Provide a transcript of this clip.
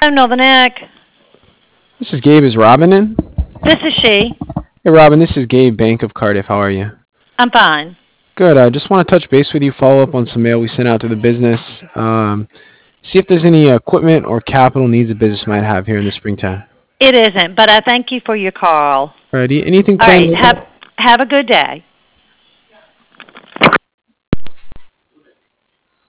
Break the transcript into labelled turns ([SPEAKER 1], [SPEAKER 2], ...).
[SPEAKER 1] Northern Neck.
[SPEAKER 2] This is Gabe. Is Robin in?
[SPEAKER 1] This is she.
[SPEAKER 2] Hey, Robin. This is Gabe, Bank of Cardiff. How are you?
[SPEAKER 1] I'm fine.
[SPEAKER 2] Good. I just want to touch base with you, follow up on some mail we sent out to the business. See if there's any equipment or capital needs the business might have here in the springtime.
[SPEAKER 1] It isn't, but I thank you for your call.
[SPEAKER 2] Alrighty. Anything
[SPEAKER 1] All right.
[SPEAKER 2] planned?
[SPEAKER 1] Have a good day.